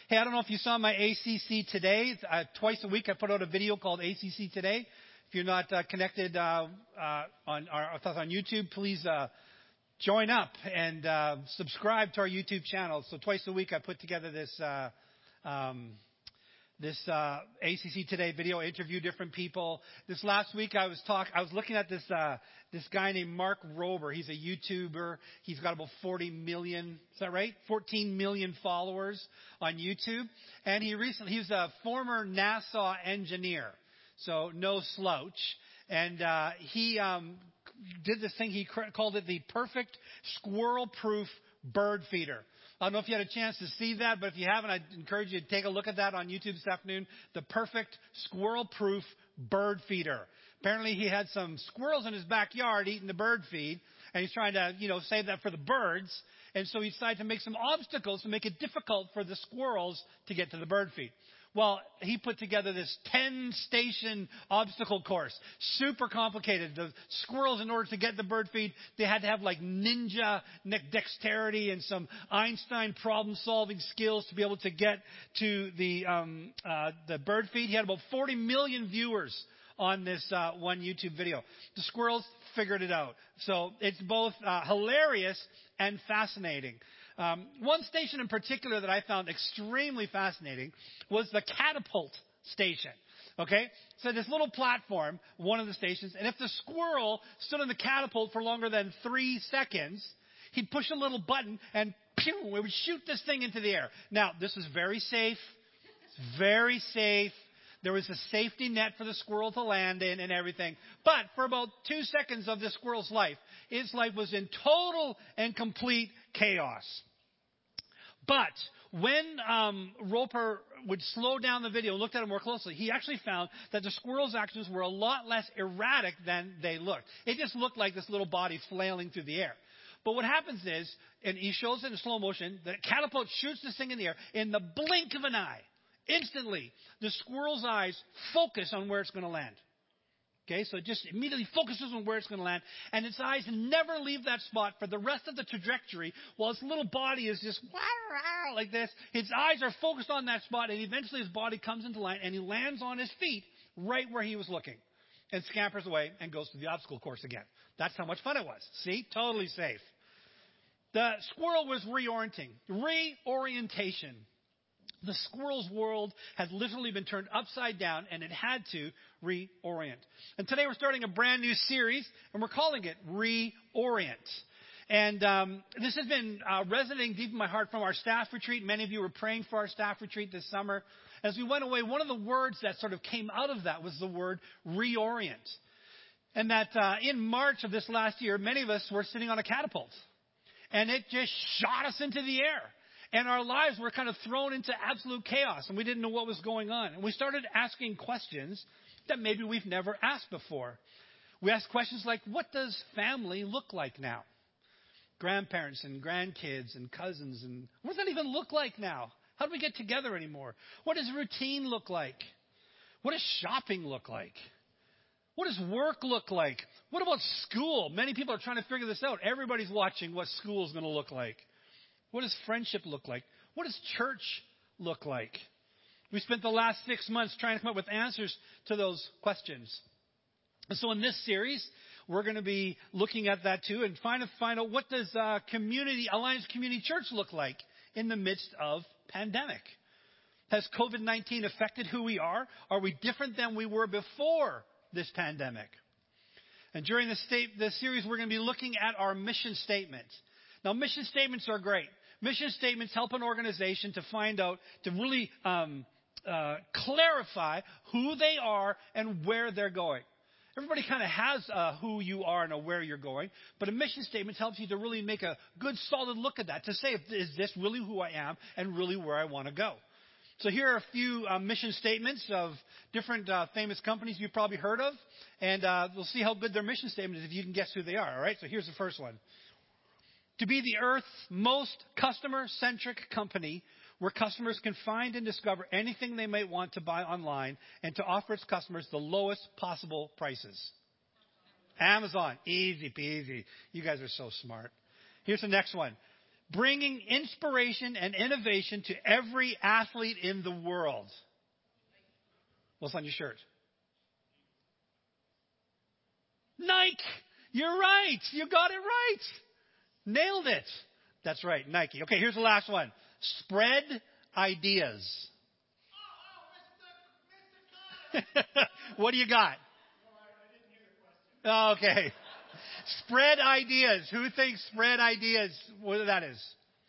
Hey, I don't know if you saw my ACC Today. Twice a week I put out a video called ACC Today. If you're not connected on YouTube, please join up and subscribe to our YouTube channel. So twice a week I put together this ACC Today video, interview different people. This last week I was looking at this guy named Mark Rober. He's a YouTuber. He's got about 40 million, is that right? 14 million followers on YouTube. And he's a former NASA engineer. So no slouch. And he did this thing, he called it the perfect squirrel-proof bird feeder. I don't know if you had a chance to see that, but if you haven't, I'd encourage you to take a look at that on YouTube this afternoon. The perfect squirrel-proof bird feeder. Apparently he had some squirrels in his backyard eating the bird feed, and he's trying to, save that for the birds. And so he decided to make some obstacles to make it difficult for the squirrels to get to the bird feed. Well, he put together this 10-station obstacle course. Super complicated. The squirrels, in order to get the bird feed, they had to have like ninja dexterity and some Einstein problem-solving skills to be able to get to the bird feed. He had about 40 million viewers on this one YouTube video. The squirrels figured it out. So it's both hilarious and fascinating. One station in particular that I found extremely fascinating was the catapult station. Okay? So this little platform, one of the stations, and if the squirrel stood on the catapult for longer than 3 seconds, he'd push a little button and pew, it would shoot this thing into the air. Now, this is very safe. It's very safe. There was a safety net for the squirrel to land in and everything. But for about 2 seconds of this squirrel's life, its life was in total and complete chaos. But when Roper would slow down the video and looked at it more closely, he actually found that the squirrel's actions were a lot less erratic than they looked. It just looked like this little body flailing through the air. But what happens is, and he shows it in slow motion, the catapult shoots this thing in the air in the blink of an eye. Instantly, the squirrel's eyes focus on where it's going to land. Okay, so it just immediately focuses on where it's going to land, and its eyes never leave that spot for the rest of the trajectory while its little body is just like this. His eyes are focused on that spot, and eventually his body comes into line, and he lands on his feet right where he was looking and scampers away and goes to the obstacle course again. That's how much fun it was. See? Totally safe. The squirrel was reorientation. The squirrel's world had literally been turned upside down, and it had to reorient. And today we're starting a brand new series, and we're calling it Reorient. And this has been resonating deep in my heart from our staff retreat. Many of you were praying for our staff retreat this summer. As we went away, one of the words that sort of came out of that was the word reorient. And that in March of this last year, many of us were sitting on a catapult, and it just shot us into the air. And our lives were kind of thrown into absolute chaos, and we didn't know what was going on. And we started asking questions that maybe we've never asked before. We asked questions like, what does family look like now? Grandparents and grandkids and cousins, and what does that even look like now? How do we get together anymore? What does routine look like? What does shopping look like? What does work look like? What about school? Many people are trying to figure this out. Everybody's watching what school is going to look like. What does friendship look like? What does church look like? We spent the last 6 months trying to come up with answers to those questions. And so in this series, we're going to be looking at that too and find out what does Alliance Community Church look like in the midst of pandemic. Has COVID-19 affected who we are? Are we different than we were before this pandemic? And during this series, we're going to be looking at our mission statement. Now, mission statements are great. Mission statements help an organization to find out, to really clarify who they are and where they're going. Everybody kind of has who you are and where you're going, but a mission statement helps you to really make a good, solid look at that, to say, is this really who I am and really where I want to go? So here are a few mission statements of different famous companies you've probably heard of, and we'll see how good their mission statement is if you can guess who they are, all right? So here's the first one. To be the Earth's most customer-centric company where customers can find and discover anything they might want to buy online and to offer its customers the lowest possible prices. Amazon. Easy peasy. You guys are so smart. Here's the next one. bringing inspiration and innovation to every athlete in the world. What's on your shirt? Nike. You're right. You got it right. Nailed it. That's right, Nike. Okay, here's the last one. Spread ideas. What do you got? Okay. Spread ideas. Who thinks spread ideas? What that is?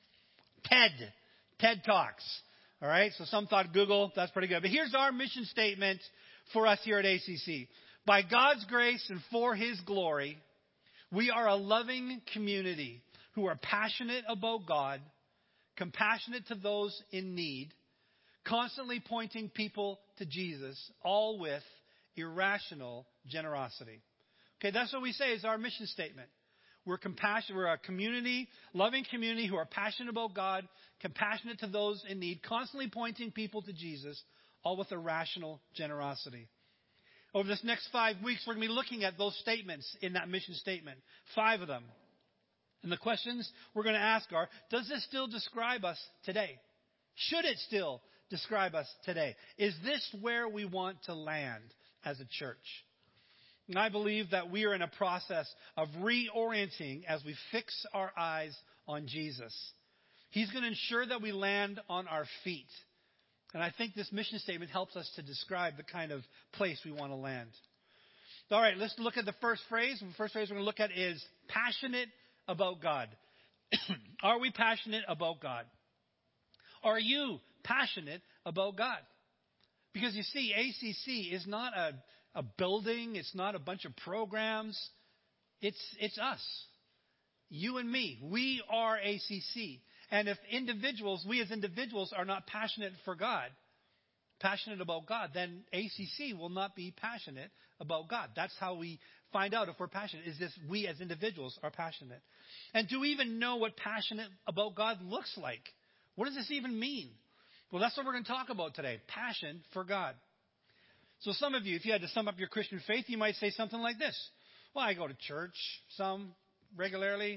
TED Talks. All right. So some thought Google. That's pretty good. But here's our mission statement for us here at ACC. By God's grace and for His glory, we are a loving community who are passionate about God, compassionate to those in need, constantly pointing people to Jesus, all with irrational generosity. Okay, that's what we say is our mission statement. We're compassionate. We're a community, loving community who are passionate about God, compassionate to those in need, constantly pointing people to Jesus, all with irrational generosity. Over this next 5 weeks, we're going to be looking at those statements in that mission statement, 5 of them. And the questions we're going to ask are, does this still describe us today? Should it still describe us today? Is this where we want to land as a church? And I believe that we are in a process of reorienting as we fix our eyes on Jesus. He's going to ensure that we land on our feet. And I think this mission statement helps us to describe the kind of place we want to land. All right, let's look at the first phrase. The first phrase we're going to look at is passionate about God. Are we passionate about God? Are you passionate about God? Because you see, ACC is not a building. It's not a bunch of programs. It's us. You and me. We are ACC. And if we as individuals are not passionate for God, passionate about God, then ACC will not be passionate about God. That's how we find out if we're passionate, is this we as individuals are passionate. And do we even know what passionate about God looks like? What does this even mean? Well, that's what we're going to talk about today, passion for God. So some of you, if you had to sum up your Christian faith, you might say something like this. Well, I go to church regularly.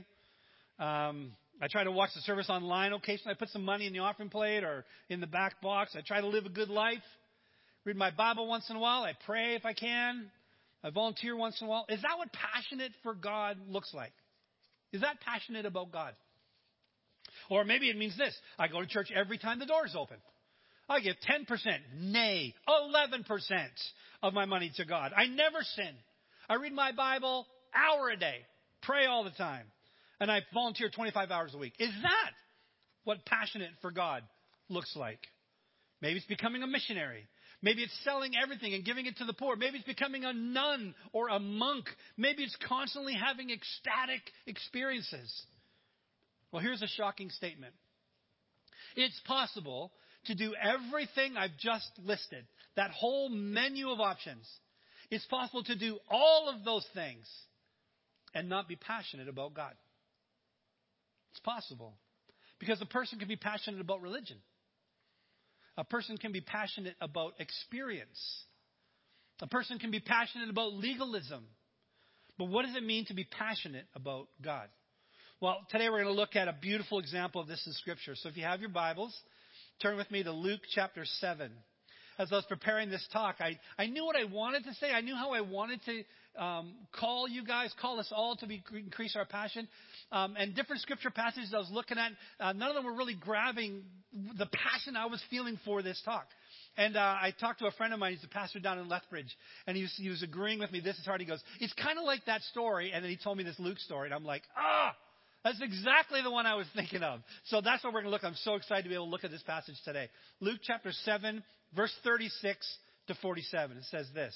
I try to watch the service online occasionally. I put some money in the offering plate or in the back box. I try to live a good life. Read my Bible once in a while. I pray if I can. I volunteer once in a while. Is that what passionate for God looks like? Is that passionate about God? Or maybe it means this. I go to church every time the doors open. I give 10%, nay, 11% of my money to God. I never sin. I read my Bible hour a day. Pray all the time. And I volunteer 25 hours a week. Is that what passionate for God looks like? Maybe it's becoming a missionary. Maybe it's selling everything and giving it to the poor. Maybe it's becoming a nun or a monk. Maybe it's constantly having ecstatic experiences. Well, here's a shocking statement. It's possible to do everything I've just listed, that whole menu of options. It's possible to do all of those things and not be passionate about God. It's possible. Because a person can be passionate about religion. A person can be passionate about experience. A person can be passionate about legalism. But what does it mean to be passionate about God? Well, today we're going to look at a beautiful example of this in Scripture. So if you have your Bibles, turn with me to Luke chapter 7. As I was preparing this talk, I knew what I wanted to say. I knew how I wanted to call us all to increase our passion. And different scripture passages I was looking at, none of them were really grabbing the passion I was feeling for this talk. And I talked to a friend of mine, he's a pastor down in Lethbridge, and he was agreeing with me. This is hard. He goes, it's kind of like that story. And then he told me this Luke story, and I'm like, that's exactly the one I was thinking of. So that's what we're going to look at. I'm so excited to be able to look at this passage today. Luke chapter 7, verse 36 to 47. It says this.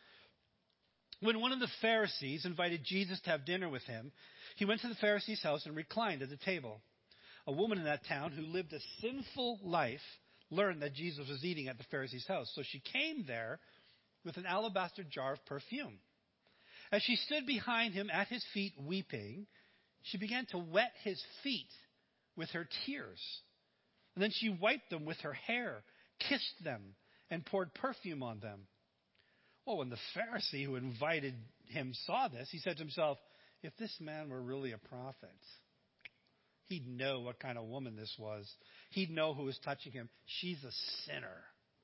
When one of the Pharisees invited Jesus to have dinner with him, he went to the Pharisee's house and reclined at the table. A woman in that town who lived a sinful life learned that Jesus was eating at the Pharisee's house. So she came there with an alabaster jar of perfume. As she stood behind him at his feet weeping, she began to wet his feet with her tears. And then she wiped them with her hair, kissed them, and poured perfume on them. Well, when the Pharisee who invited him saw this, he said to himself, if this man were really a prophet, He'd know what kind of woman this was. He'd know who was touching him. She's a sinner.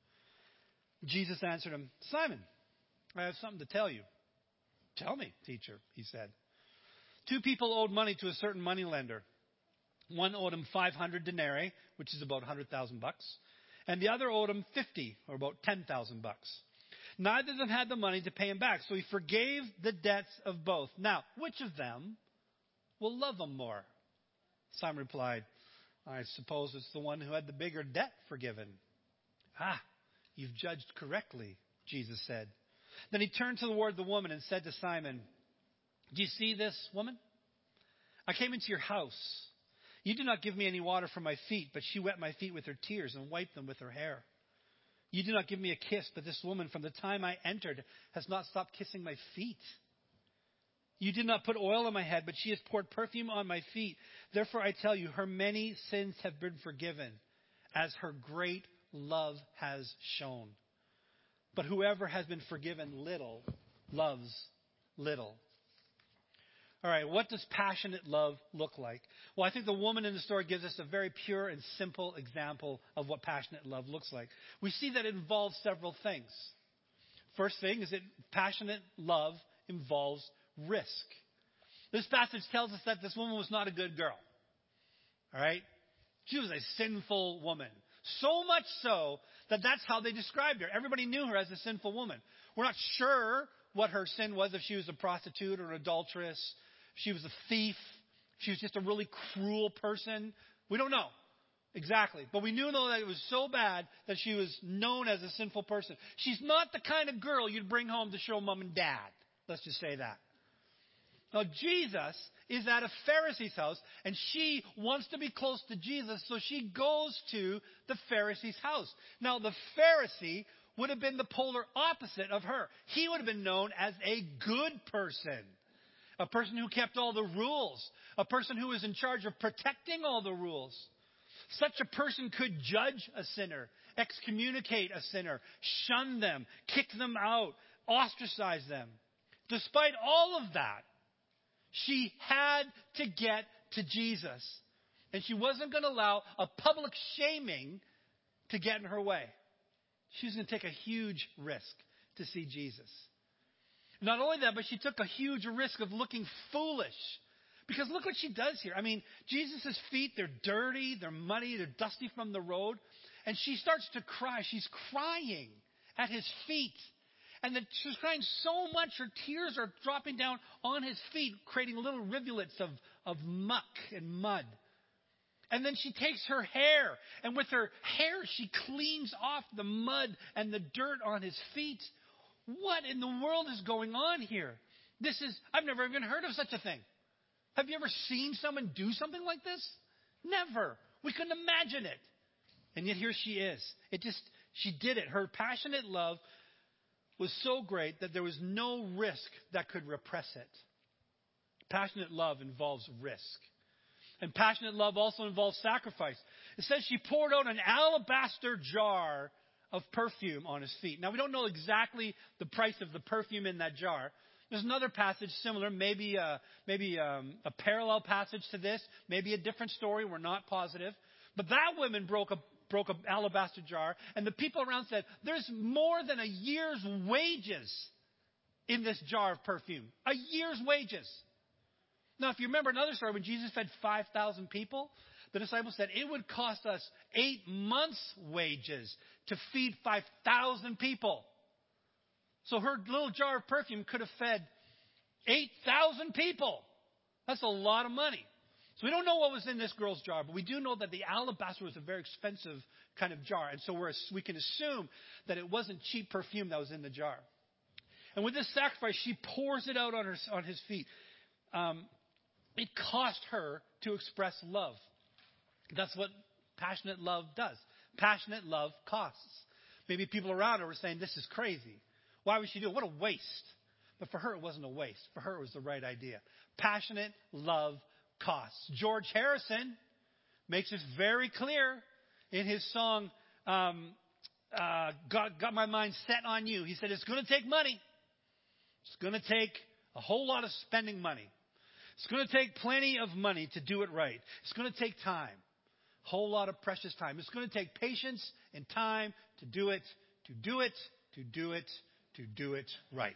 Jesus answered him, Simon, I have something to tell you. Tell me, teacher, he said. 2 people owed money to a certain moneylender. One owed him 500 denarii, which is about $100,000, and the other owed him 50, or about $10,000. Neither of them had the money to pay him back, so he forgave the debts of both. Now, which of them will love him more? Simon replied, I suppose it's the one who had the bigger debt forgiven. Ah, you've judged correctly, Jesus said. Then he turned toward the woman and said to Simon, do you see this woman? I came into your house. You did not give me any water for my feet, but she wet my feet with her tears and wiped them with her hair. You did not give me a kiss, but this woman from the time I entered has not stopped kissing my feet. You did not put oil on my head, but she has poured perfume on my feet. Therefore I tell you, her many sins have been forgiven, as her great love has shown. But whoever has been forgiven little loves little. All right, what does passionate love look like? Well, I think the woman in the story gives us a very pure and simple example of what passionate love looks like. We see that it involves several things. First thing is that passionate love involves risk. This passage tells us that this woman was not a good girl. All right? She was a sinful woman. So much so that that's how they described her. Everybody knew her as a sinful woman. We're not sure what her sin was, if she was a prostitute or an adulteress. She was a thief. She was just a really cruel person. We don't know exactly. But we knew though that it was so bad that she was known as a sinful person. She's not the kind of girl you'd bring home to show mom and dad. Let's just say that. Now Jesus is at a Pharisee's house and she wants to be close to Jesus, so she goes to the Pharisee's house. Now the Pharisee would have been the polar opposite of her. He would have been known as a good person. A person who kept all the rules. A person who was in charge of protecting all the rules. Such a person could judge a sinner, excommunicate a sinner, shun them, kick them out, ostracize them. Despite all of that, she had to get to Jesus. And she wasn't going to allow a public shaming to get in her way. She was going to take a huge risk to see Jesus. Not only that, but she took a huge risk of looking foolish. Because look what she does here. I mean, Jesus' feet, they're dirty, they're muddy, they're dusty from the road. And she starts to cry. She's crying at his feet. And then she's crying so much, her tears are dropping down on his feet, creating little rivulets of muck and mud. And then she takes her hair, and with her hair, she cleans off the mud and the dirt on his feet. What in the world is going on here? I've never even heard of such a thing. Have you ever seen someone do something like this? Never. We couldn't imagine it. And yet here she is. She did it. Her passionate love was so great that there was no risk that could repress it. Passionate love involves risk. And passionate love also involves sacrifice. It says she poured out an alabaster jar of perfume on his feet. Now, we don't know exactly the price of the perfume in that jar. There's another passage similar, maybe a parallel passage to this, maybe a different story. We're not positive. But that woman broke an alabaster jar, and the people around said, there's more than a year's wages in this jar of perfume. A year's wages. Now, if you remember another story, when Jesus fed 5,000 people, the disciples said it would cost us 8 months' wages to feed 5,000 people. So her little jar of perfume could have fed 8,000 people. That's a lot of money. So we don't know what was in this girl's jar, but we do know that the alabaster was a very expensive kind of jar. And so we can assume that it wasn't cheap perfume that was in the jar. And with this sacrifice, she pours it out on his feet. It cost her to express love. That's what passionate love does. Passionate love costs. Maybe people around her were saying, this is crazy. Why would she do it? What a waste. But for her, it wasn't a waste. For her, it was the right idea. Passionate love costs. George Harrison makes this very clear in his song, Got My Mind Set on You. He said, it's going to take money. It's going to take a whole lot of spending money. It's going to take plenty of money to do it right. It's going to take time. Whole lot of precious time. It's going to take patience and time to do it, to do it, to do it, to do it right.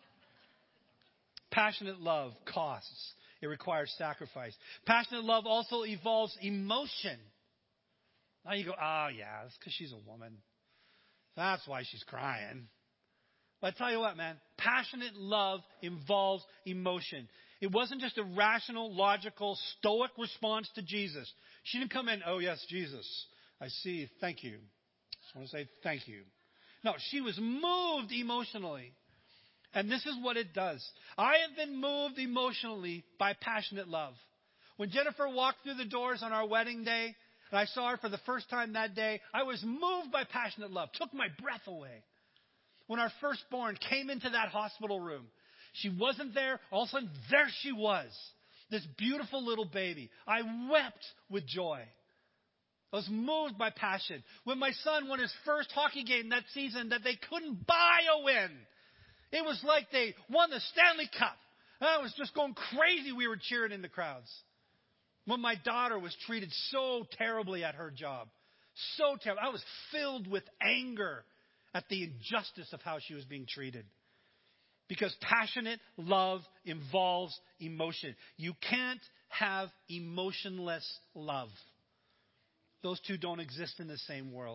Passionate love costs. It requires sacrifice. Passionate love also involves emotion. Now you go, yeah, it's because she's a woman. That's why she's crying. But I tell you what, man, passionate love involves emotion. It wasn't just a rational, logical, stoic response to Jesus. She didn't come in, oh, yes, Jesus, I see, thank you. Just want to say thank you. No, she was moved emotionally. And this is what it does. I have been moved emotionally by passionate love. When Jennifer walked through the doors on our wedding day, and I saw her for the first time that day, I was moved by passionate love. Took my breath away. When our firstborn came into that hospital room, she wasn't there. All of a sudden, there she was. This beautiful little baby. I wept with joy. I was moved by passion. When my son won his first hockey game that season that they couldn't buy a win, it was like they won the Stanley Cup. I was just going crazy. We were cheering in the crowds. When my daughter was treated so terribly at her job, so terrible, I was filled with anger at the injustice of how she was being treated. Because passionate love involves emotion. You can't have emotionless love. Those two don't exist in the same world.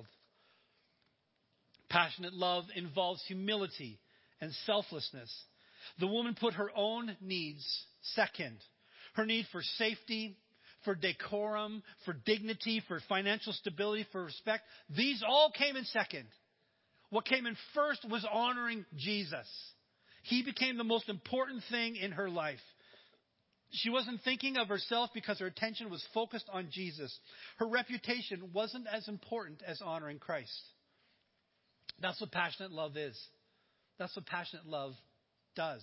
Passionate love involves humility and selflessness. The woman put her own needs second. Her need for safety, for decorum, for dignity, for financial stability, for respect. These all came in second. What came in first was honoring Jesus. He became the most important thing in her life. She wasn't thinking of herself because her attention was focused on Jesus. Her reputation wasn't as important as honoring Christ. That's what passionate love is. That's what passionate love does.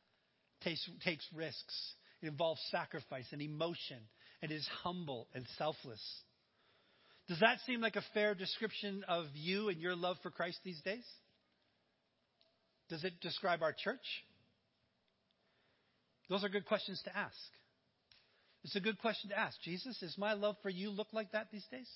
Takes risks. It involves sacrifice and emotion. It is humble and selfless. Does that seem like a fair description of you and your love for Christ these days? Does it describe our church? Those are good questions to ask. It's a good question to ask. Jesus, does my love for you look like that these days?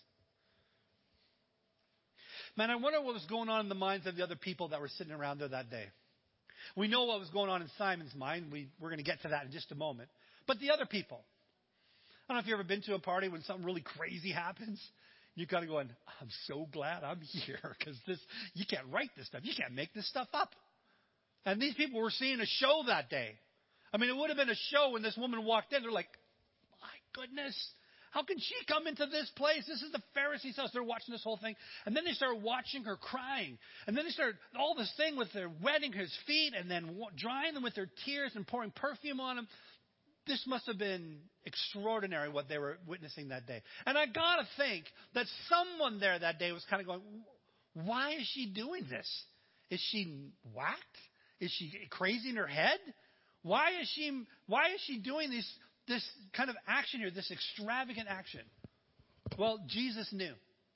Man, I wonder what was going on in the minds of the other people that were sitting around there that day. We know what was going on in Simon's mind. We're going to get to that in just a moment. But the other people. I don't know if you've ever been to a party when something really crazy happens. You're kind of going, I'm so glad I'm here because you can't write this stuff. You can't make this stuff up. And these people were seeing a show that day. I mean, it would have been a show when this woman walked in. They're like, my goodness, how can she come into this place? This is the Pharisees' house. They're watching this whole thing. And then they started watching her crying. And then they started all this thing with their wetting his feet and then drying them with their tears and pouring perfume on him. This must have been extraordinary what they were witnessing that day. And I got to think that someone there that day was kind of going, why is she doing this? Is she whacked? Is she crazy in her head? Why is she doing this kind of action here, this extravagant action? Well, Jesus knew.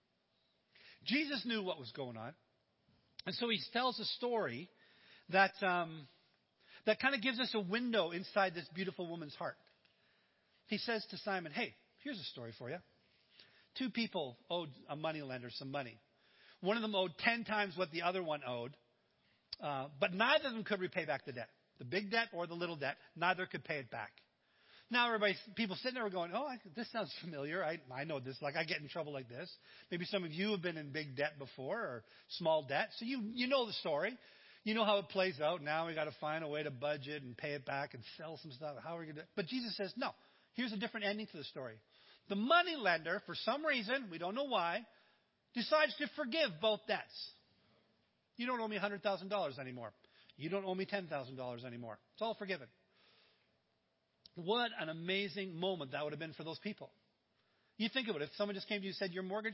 Jesus knew what was going on. And so he tells a story that kind of gives us a window inside this beautiful woman's heart. He says to Simon, hey, here's a story for you. Two people owed a moneylender some money. One of them owed 10 times what the other one owed, but neither of them could repay back the debt. The big debt or the little debt, neither could pay it back. Now people sitting there are going, this sounds familiar. I know this. Like I get in trouble like this. Maybe some of you have been in big debt before or small debt. So you know the story. You know how it plays out. Now we got to find a way to budget and pay it back and sell some stuff. How are we going to do it? But Jesus says, no, here's a different ending to the story. The money lender, for some reason, we don't know why, decides to forgive both debts. You don't owe me $100,000 anymore. You don't owe me $10,000 anymore. It's all forgiven. What an amazing moment that would have been for those people. You think of it. If someone just came to you and said, your mortgage,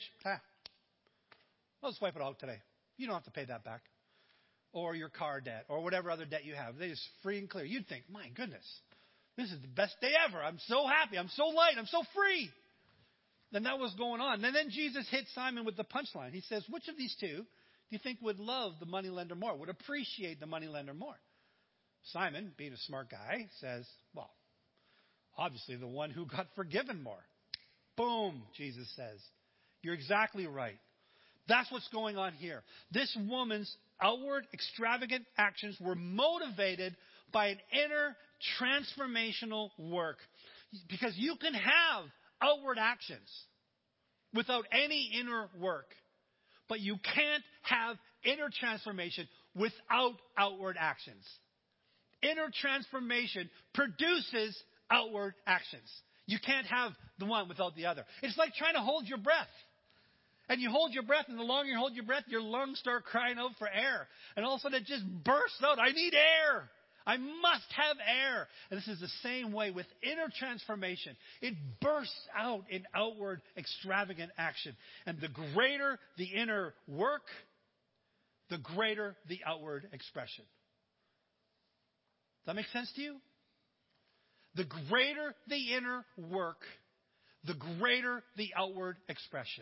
I'll just wipe it out today. You don't have to pay that back. Or your car debt or whatever other debt you have. They just free and clear. You'd think, my goodness, this is the best day ever. I'm so happy. I'm so light. I'm so free. Then that was going on. And then Jesus hit Simon with the punchline. He says, which of these two do you think would love the moneylender more, would appreciate the moneylender more? Simon, being a smart guy, says, well, Obviously, the one who got forgiven more. Boom, Jesus says. You're exactly right. That's what's going on here. This woman's outward extravagant actions were motivated by an inner transformational work. Because you can have outward actions without any inner work. But you can't have inner transformation without outward actions. Inner transformation produces outward actions. You can't have the one without the other. It's like trying to hold your breath. And you hold your breath, and the longer you hold your breath, your lungs start crying out for air. And all of a sudden it just bursts out. I need air. I must have air. And this is the same way with inner transformation. It bursts out in outward extravagant action. And the greater the inner work, the greater the outward expression. Does that make sense to you? The greater the inner work, the greater the outward expression.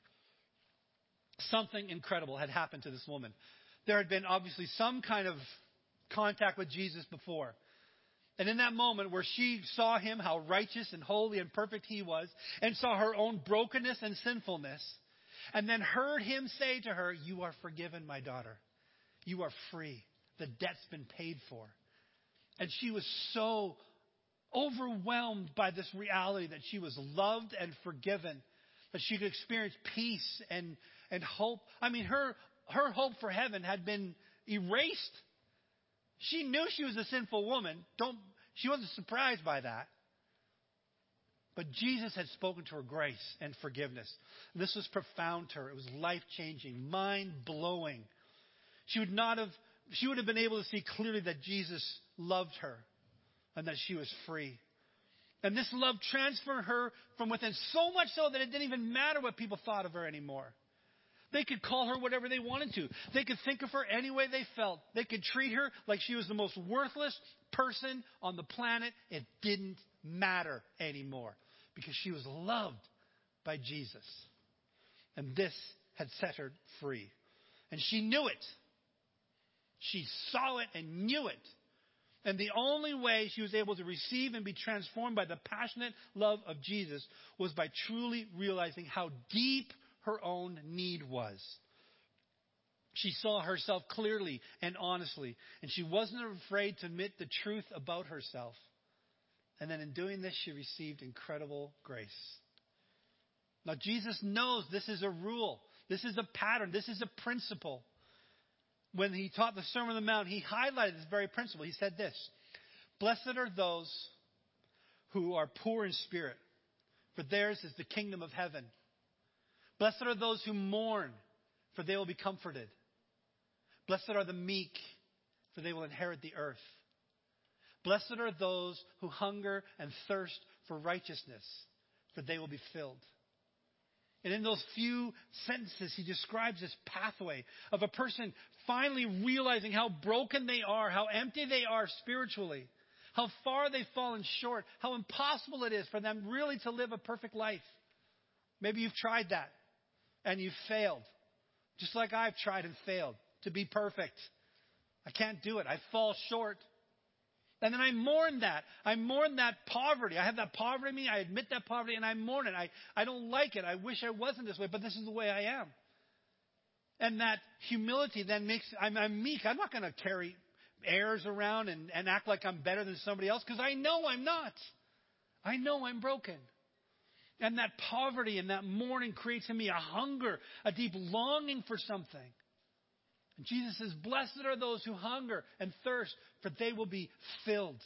Something incredible had happened to this woman. There had been obviously some kind of contact with Jesus before. And in that moment where she saw him, how righteous and holy and perfect he was, and saw her own brokenness and sinfulness, and then heard him say to her, "You are forgiven, my daughter. You are free. The debt's been paid for." And she was so overwhelmed by this reality that she was loved and forgiven, that she could experience peace and hope. I mean, her hope for heaven had been erased. She knew she was a sinful woman. She wasn't surprised by that. But Jesus had spoken to her grace and forgiveness. And this was profound to her. It was life-changing, mind-blowing. She would have been able to see clearly that Jesus loved her and that she was free. And this love transferred her from within, so much so that it didn't even matter what people thought of her anymore. They could call her whatever they wanted to. They could think of her any way they felt. They could treat her like she was the most worthless person on the planet. It didn't matter anymore because she was loved by Jesus. And this had set her free. And she knew it. She saw it and knew it. And the only way she was able to receive and be transformed by the passionate love of Jesus was by truly realizing how deep her own need was. She saw herself clearly and honestly, and she wasn't afraid to admit the truth about herself. And then in doing this, she received incredible grace. Now, Jesus knows this is a rule. This is a pattern. This is a principle. When he taught the Sermon on the Mount, he highlighted this very principle. He said this: "Blessed are those who are poor in spirit, for theirs is the kingdom of heaven. Blessed are those who mourn, for they will be comforted. Blessed are the meek, for they will inherit the earth. Blessed are those who hunger and thirst for righteousness, for they will be filled." And in those few sentences, he describes this pathway of a person finally realizing how broken they are, how empty they are spiritually, how far they've fallen short, how impossible it is for them really to live a perfect life. Maybe you've tried that and you've failed, just like I've tried and failed to be perfect. I can't do it. I fall short. And then I mourn that. I mourn that poverty. I have that poverty in me. I admit that poverty and I mourn it. I don't like it. I wish I wasn't this way, but this is the way I am. And that humility then makes, I'm meek. I'm not going to carry airs around and act like I'm better than somebody else because I know I'm not. I know I'm broken. And that poverty and that mourning creates in me a hunger, a deep longing for something. And Jesus says, "Blessed are those who hunger and thirst, for they will be filled."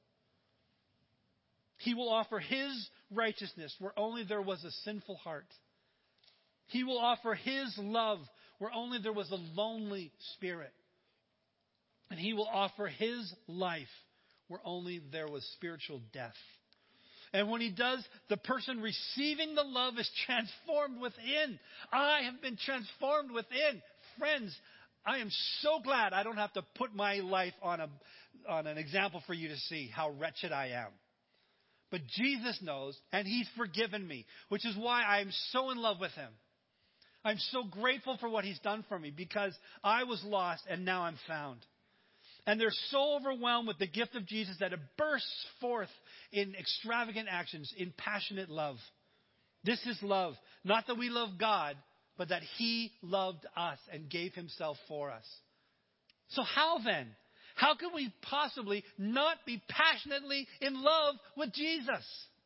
He will offer his righteousness where only there was a sinful heart. He will offer his love where only there was a lonely spirit. And he will offer his life where only there was spiritual death. And when he does, the person receiving the love is transformed within. I have been transformed within. Friends, I am so glad I don't have to put my life on an example for you to see how wretched I am. But Jesus knows, and he's forgiven me, which is why I'm so in love with him. I'm so grateful for what he's done for me because I was lost and now I'm found. And they're so overwhelmed with the gift of Jesus that it bursts forth in extravagant actions, in passionate love. This is love. Not that we love God, but that He loved us and gave Himself for us. So how then? How can we possibly not be passionately in love with Jesus?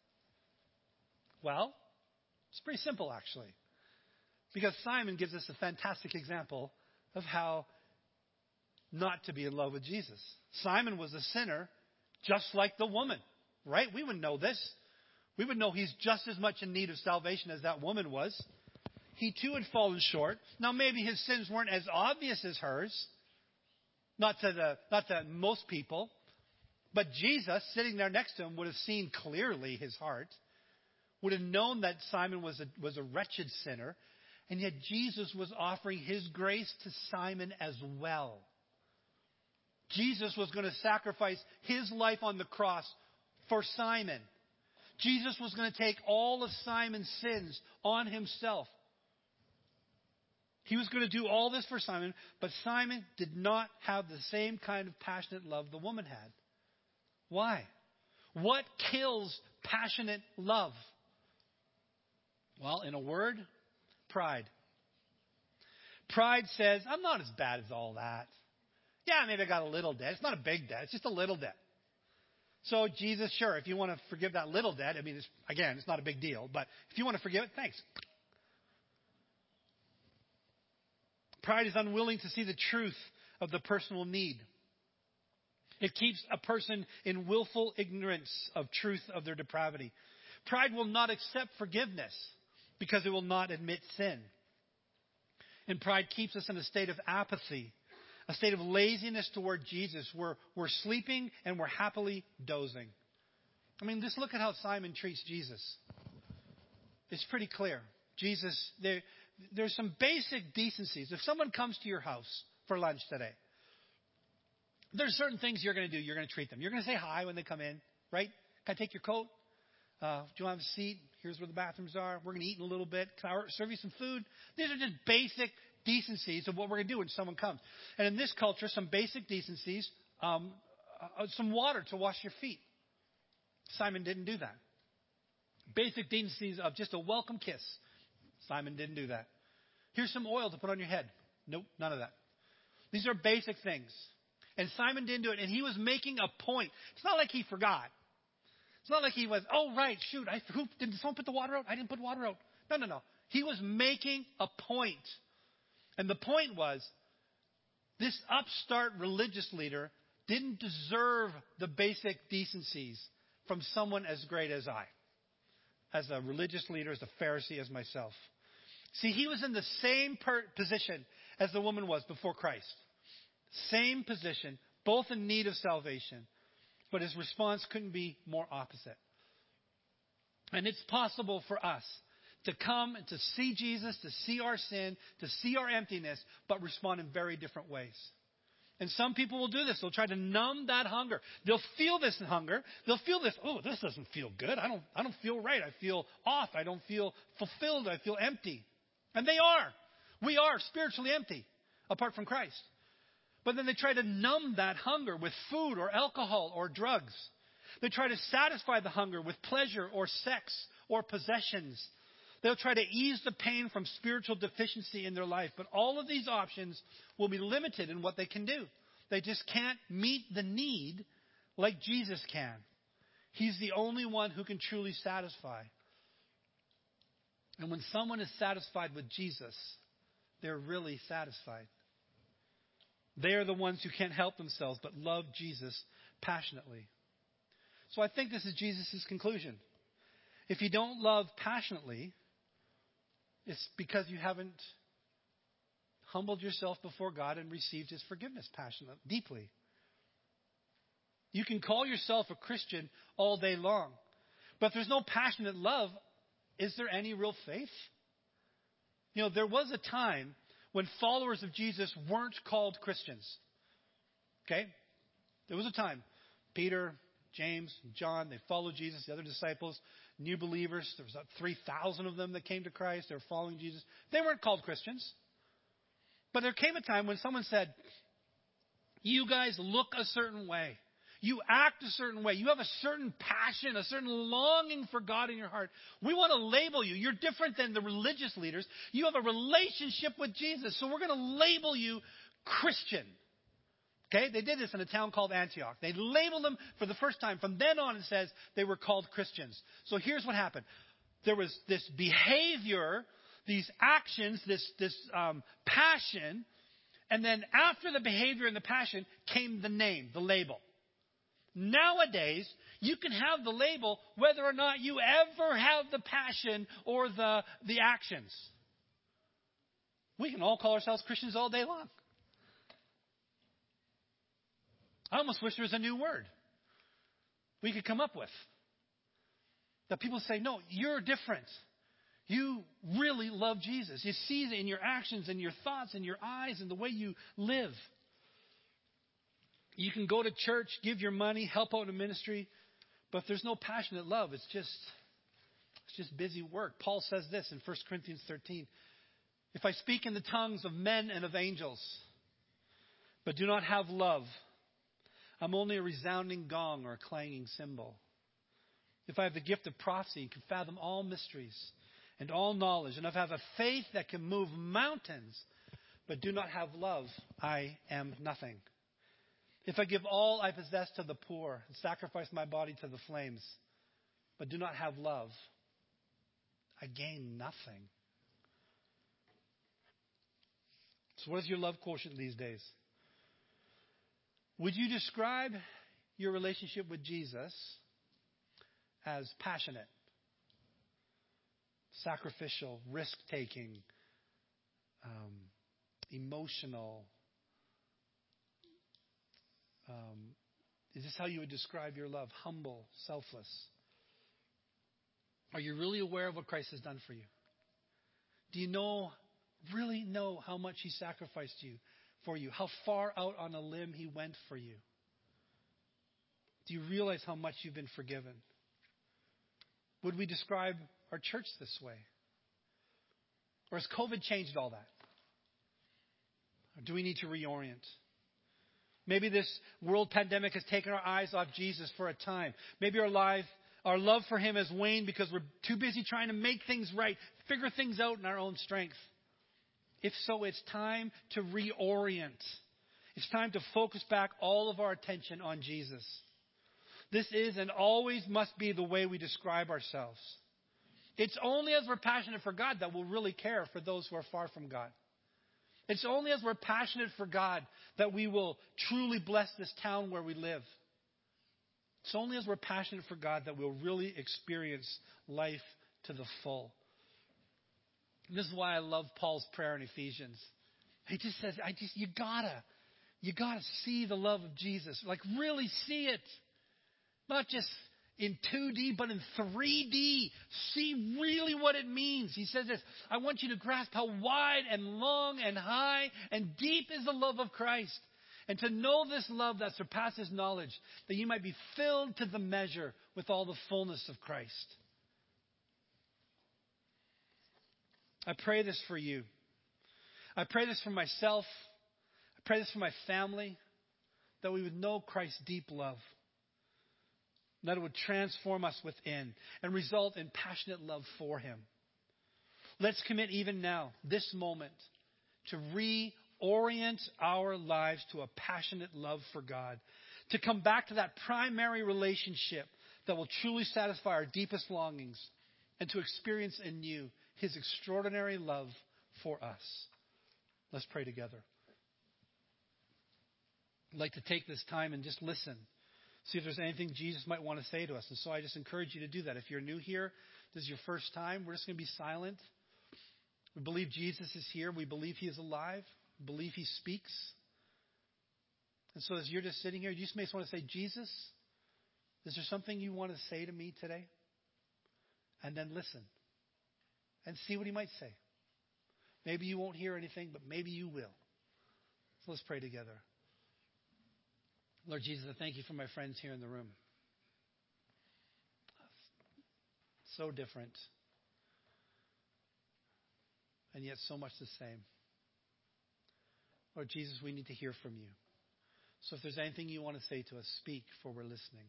Well, it's pretty simple, actually. Because Simon gives us a fantastic example of how not to be in love with Jesus. Simon was a sinner just like the woman, right? We would know this. We would know he's just as much in need of salvation as that woman was. He too had fallen short. Now maybe his sins weren't as obvious as hers. Not to most people. But Jesus, sitting there next to him, would have seen clearly his heart. Would have known that Simon was a wretched sinner. And yet Jesus was offering His grace to Simon as well. Jesus was going to sacrifice His life on the cross for Simon. Jesus was going to take all of Simon's sins on Himself. He was going to do all this for Simon, but Simon did not have the same kind of passionate love the woman had. Why? What kills passionate love? Well, in a word, pride. Pride says, I'm not as bad as all that. Yeah, maybe I got a little debt. It's not a big debt. It's just a little debt. So Jesus, sure, if you want to forgive that little debt, I mean, it's not a big deal. But if you want to forgive it, thanks. Pride is unwilling to see the truth of the personal need. It keeps a person in willful ignorance of truth of their depravity. Pride will not accept forgiveness because it will not admit sin. And pride keeps us in a state of apathy, a state of laziness toward Jesus. We're sleeping and we're happily dozing. I mean, just look at how Simon treats Jesus. It's pretty clear. Jesus, there's some basic decencies. If someone comes to your house for lunch today, there's certain things you're going to do. You're going to treat them. You're going to say hi when they come in, right? Can I take your coat? Do you want to have a seat? Here's where the bathrooms are. We're going to eat in a little bit. Can I serve you some food? These are just basic decencies of what we're going to do when someone comes. And in this culture, some basic decencies, some water to wash your feet. Simon didn't do that. Basic decencies of just a welcome kiss. Simon didn't do that. Here's some oil to put on your head. Nope, none of that. These are basic things. And Simon didn't do it. And he was making a point. It's not like he forgot. It's not like he was, oh, right, shoot, did someone put the water out? I didn't put water out. No. He was making a point. And the point was, this upstart religious leader didn't deserve the basic decencies from someone as great as I, as a religious leader, as a Pharisee, as myself. See, he was in the same position as the woman was before Christ. Same position, both in need of salvation. But his response couldn't be more opposite. And it's possible for us to come and to see Jesus, to see our sin, to see our emptiness, but respond in very different ways. And some people will do this. They'll try to numb that hunger. They'll feel this hunger. They'll feel this, oh, this doesn't feel good. I don't feel right. I feel off. I don't feel fulfilled. I feel empty. And they are. We are spiritually empty apart from Christ. But then they try to numb that hunger with food or alcohol or drugs. They try to satisfy the hunger with pleasure or sex or possessions. They'll try to ease the pain from spiritual deficiency in their life. But all of these options will be limited in what they can do. They just can't meet the need like Jesus can. He's the only one who can truly satisfy. And when someone is satisfied with Jesus, they're really satisfied. They are the ones who can't help themselves but love Jesus passionately. So I think this is Jesus' conclusion. If you don't love passionately, it's because you haven't humbled yourself before God and received His forgiveness passionately, deeply. You can call yourself a Christian all day long, but if there's no passionate love, is there any real faith? You know, there was a time when followers of Jesus weren't called Christians. Okay? There was a time. Peter, James, John, they followed Jesus. The other disciples, new believers. There was about 3,000 of them that came to Christ. They were following Jesus. They weren't called Christians. But there came a time when someone said, You guys look a certain way. You act a certain way. You have a certain passion, a certain longing for God in your heart. We want to label you. You're different than the religious leaders. You have a relationship with Jesus. So we're going to label you Christian. Okay? They did this in a town called Antioch. They labeled them for the first time. From then on, it says they were called Christians. So here's what happened. There was this behavior, these actions, this passion. And then after the behavior and the passion came the name, the label. Nowadays, you can have the label whether or not you ever have the passion or the actions. We can all call ourselves Christians all day long. I almost wish there was a new word we could come up with. That people say, no, you're different. You really love Jesus. You see it in your actions and your thoughts and your eyes and the way you live. You can go to church, give your money, help out in a ministry, but if there's no passionate love, it's just busy work. Paul says this in 1 Corinthians 13. If I speak in the tongues of men and of angels, but do not have love, I'm only a resounding gong or a clanging cymbal. If I have the gift of prophecy and can fathom all mysteries and all knowledge, and if I have a faith that can move mountains, but do not have love, I am nothing. If I give all I possess to the poor and sacrifice my body to the flames, but do not have love, I gain nothing. So what is your love quotient these days? Would you describe your relationship with Jesus as passionate, sacrificial, risk-taking, emotional? Is this how you would describe your love? Humble, selfless? Are you really aware of what Christ has done for you? Do you really know how much He sacrificed for you? How far out on a limb He went for you? Do you realize how much you've been forgiven? Would we describe our church this way? Or has COVID changed all that? Or do we need to reorient? Maybe this world pandemic has taken our eyes off Jesus for a time. Maybe our love for Him has waned because we're too busy trying to make things right, figure things out in our own strength. If so, it's time to reorient. It's time to focus back all of our attention on Jesus. This is and always must be the way we describe ourselves. It's only as we're passionate for God that we'll really care for those who are far from God. It's only as we're passionate for God that we will truly bless this town where we live. It's only as we're passionate for God that we'll really experience life to the full. And this is why I love Paul's prayer in Ephesians. He just says, you gotta see the love of Jesus. Like really see it. Not just in 2D, but in 3D. See really what it means. He says this, I want you to grasp how wide and long and high and deep is the love of Christ. And to know this love that surpasses knowledge, that you might be filled to the measure with all the fullness of Christ. I pray this for you. I pray this for myself. I pray this for my family, that we would know Christ's deep love. That it would transform us within and result in passionate love for Him. Let's commit even now, this moment, to reorient our lives to a passionate love for God. To come back to that primary relationship that will truly satisfy our deepest longings. And to experience anew His extraordinary love for us. Let's pray together. I'd like to take this time and just listen. See if there's anything Jesus might want to say to us. And so I just encourage you to do that. If you're new here, this is your first time, we're just going to be silent. We believe Jesus is here. We believe He is alive. We believe He speaks. And so as you're just sitting here, you just may want to say, Jesus, is there something you want to say to me today? And then listen and see what He might say. Maybe you won't hear anything, but maybe you will. So let's pray together. Lord Jesus, I thank You for my friends here in the room. So different. And yet so much the same. Lord Jesus, we need to hear from You. So if there's anything you want to say to us, speak, for we're listening.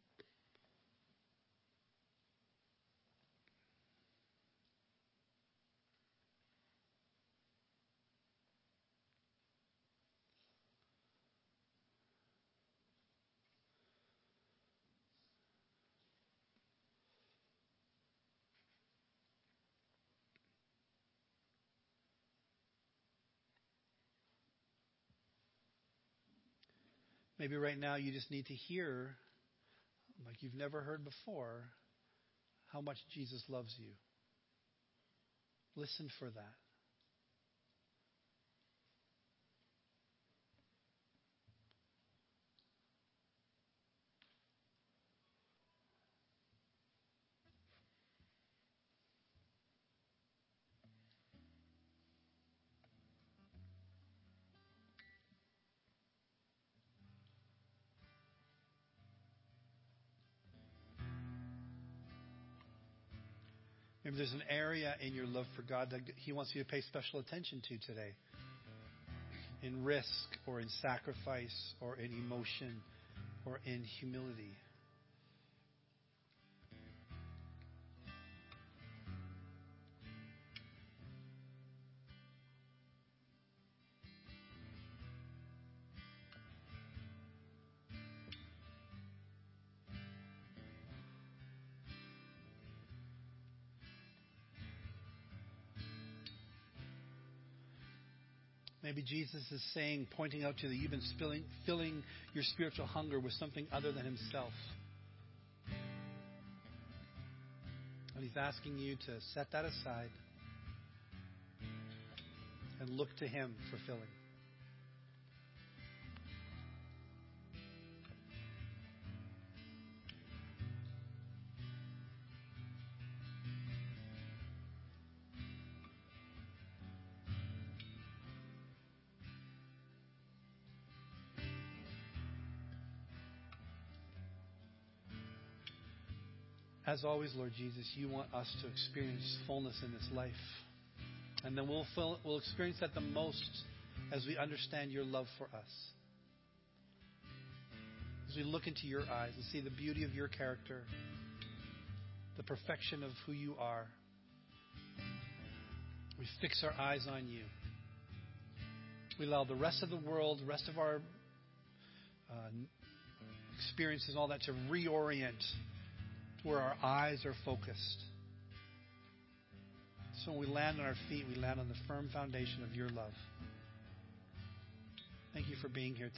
Maybe right now you just need to hear, like you've never heard before, how much Jesus loves you. Listen for that. Maybe there's an area in your love for God that He wants you to pay special attention to today. In risk, or in sacrifice, or in emotion, or in humility. Maybe Jesus is saying, pointing out to you that you've been filling your spiritual hunger with something other than Himself. And He's asking you to set that aside and look to Him for filling. As always, Lord Jesus, you want us to experience fullness in this life. And then we'll experience that the most as we understand your love for us. As we look into your eyes and see the beauty of your character, the perfection of who you are. We fix our eyes on you. We allow the rest of the world, the rest of our experiences and all that to reorient where our eyes are focused. So when we land on our feet, we land on the firm foundation of your love. Thank you for being here today.